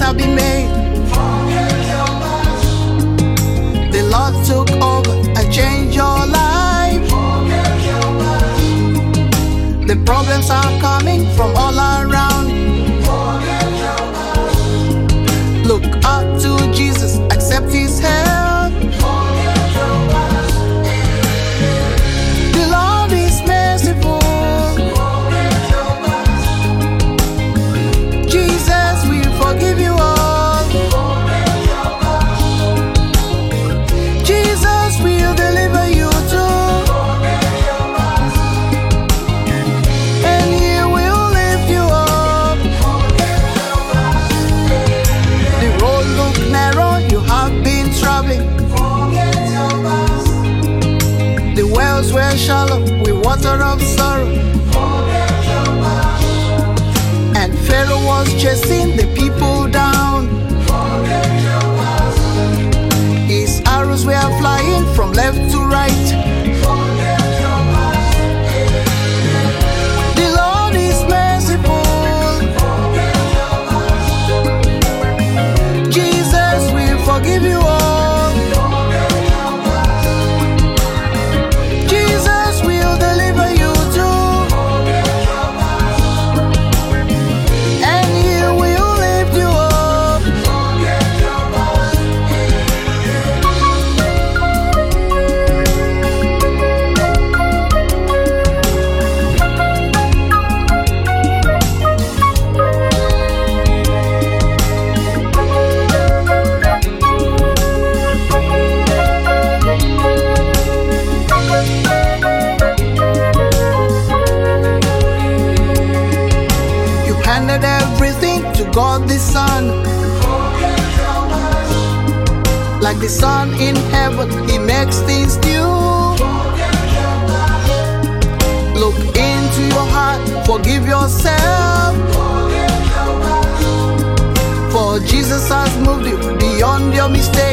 cannot be made. The Lord took over and changed your life. The problems are coming from all around. Look up to Jesus, accept His help. The Lord is merciful. Jesus will forgive you all. Jesus will deliver you too. And He will lift you up. The road look narrow, you have been traveling. The wells were shallow with water of sorrow. And Pharaoh was chasing the people down. His arrows were flying from left to right. The Lord is merciful. Jesus will forgive you all. Jesus will deliver you too. And He will lift you up. You handed everything to God the Son. Like the sun in heaven, He makes things new. Look into your heart, forgive yourself. For Jesus has moved you beyond your mistakes.